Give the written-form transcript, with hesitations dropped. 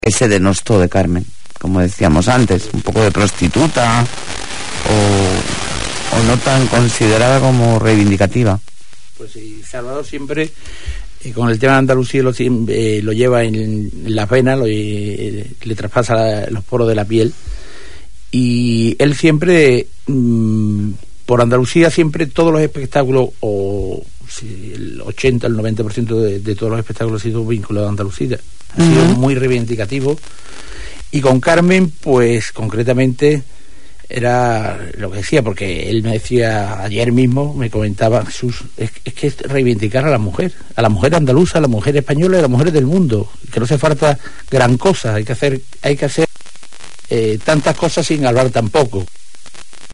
ese denostó de Carmen, como decíamos antes, un poco de prostituta o no tan considerada como reivindicativa. Pues sí, Salvador siempre con el tema de Andalucía lo lleva en las venas, le traspasa los poros de la piel, y él siempre por Andalucía, siempre todos los espectáculos, o si el 80, el 90% de todos los espectáculos ha sido vinculado a Andalucía, ha sido muy reivindicativo. Y con Carmen, pues concretamente era lo que decía, porque él me decía ayer mismo, me comentaba, Jesús, es que es reivindicar a la mujer andaluza, a la mujer española y a las mujeres del mundo, que no hace falta gran cosa, hay que hacer tantas cosas sin hablar tan poco.